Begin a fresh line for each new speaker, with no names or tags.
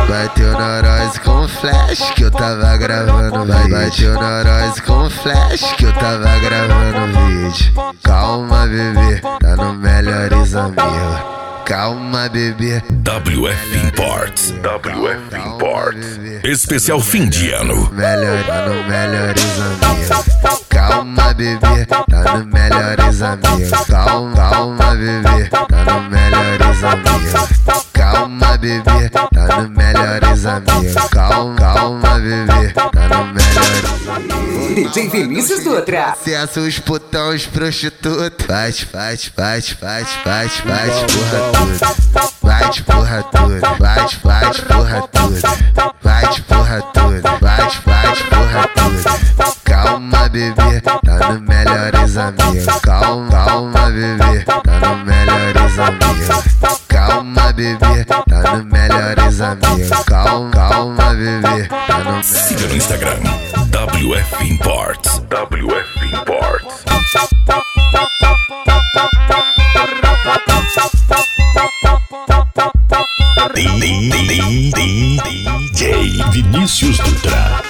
Bateu neurose com flash que eu tava gravando vídeo. Bateu neurose com flash que eu tava gravando vídeo. Calma, bebê, tá no Melhores Amigos. Calma, bebê.
WF Imports. WF Imports. Especial fim de ano.
Tá no Melhores Amigos. Calma, bebê, tá no Melhores Amigos. Calma, bebê, tá no Melhores Amigos. Calma, bebê, tá no Melhores Amigos. Calma, bebê, tá no Melhores Amigos.
DJ Vinícius Dutra.
Acesso os putão, os prostitutos. Faz, porra tudo. Faz, porra tudo. Faz, porra tudo. Faz, porra tudo. Faz, porra tudo. Calma, bebê, tá no Melhores Amigos. Calma, bebê, tá no Melhores Amigos. Calma, bebê, tá no Melhores Amigos. Calma, bebê, tá no Melhores.
Siga no Instagram, WF Imports. WF Imports. DJ Vinícius Dutra.